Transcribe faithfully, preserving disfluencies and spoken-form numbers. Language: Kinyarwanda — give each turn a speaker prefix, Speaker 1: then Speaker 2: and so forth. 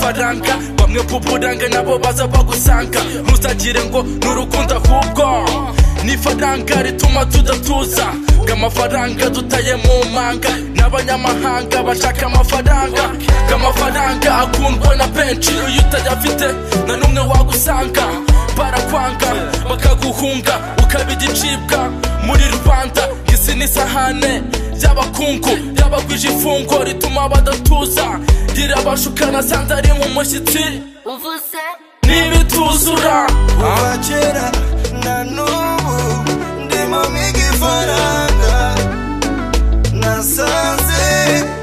Speaker 1: amafaranga bamwe puburanga nabo baza bagusanga ntuzagire ngo n'urukundo ahubwo n'ifaranga rituma tudatuza k'amafaranga dutaye mu manga n'abanyamahanga bashaka amafaranga k'amafaranga akundwa na benshi iyo utayafite na numwe wagusanga barakwanga bakaguhunga ukaba igicibwa muri rubanda isi n'isahane y'abakungu y'abagwije ifungo rituma badatuza gira abashukana sanze ari nk'umushyitsi
Speaker 2: uvuze
Speaker 1: n'ibituzura
Speaker 3: kuva kera na n'ubu ndimo miga ifaranga nasanze